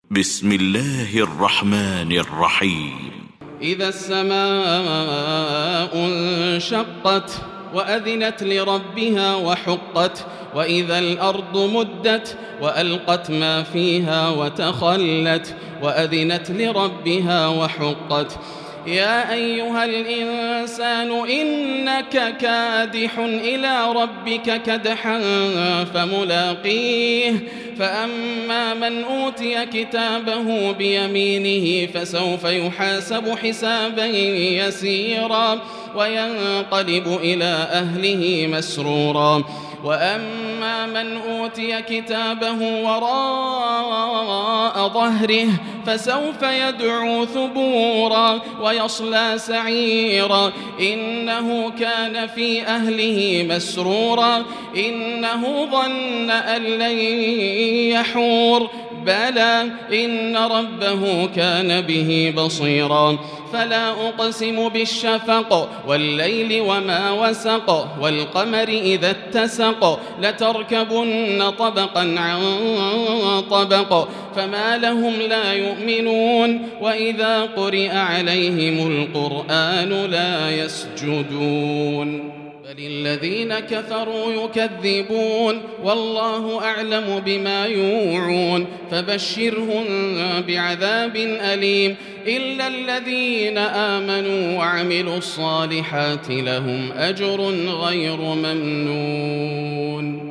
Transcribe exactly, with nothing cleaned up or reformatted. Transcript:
بسم الله الرحمن الرحيم. إذا السماء انشقت وأذنت لربها وحقت وإذا الأرض مدت وألقت ما فيها وتخلت وأذنت لربها وحقت يا أيها الإنسان إنك كادح إلى ربك كدحا فملاقيه فأما من أوتي كتابه بيمينه فسوف يحاسب حسابا يسيرا وينقلب إلى أهله مسرورا وأما من أوتي كتابه وراء ظهره فسوف يدعو ثبورا ويصلى سعيرا إنه كان في أهله مسرورا إنه ظن أن لن يحور بلى إن ربه كان به بصيرا فلا أقسم بالشفق والليل وما وسق والقمر إذا اتسق لتركبن طبقا عن طبق فما لهم لا يؤمنون وإذا قرئ عليهم القرآن لا يسجدون بل الذين كفروا يكذبون والله أعلم بما يوعون فبشرهم بعذاب أليم إلا الذين آمنوا وعملوا الصالحات لهم أجر غير ممنون.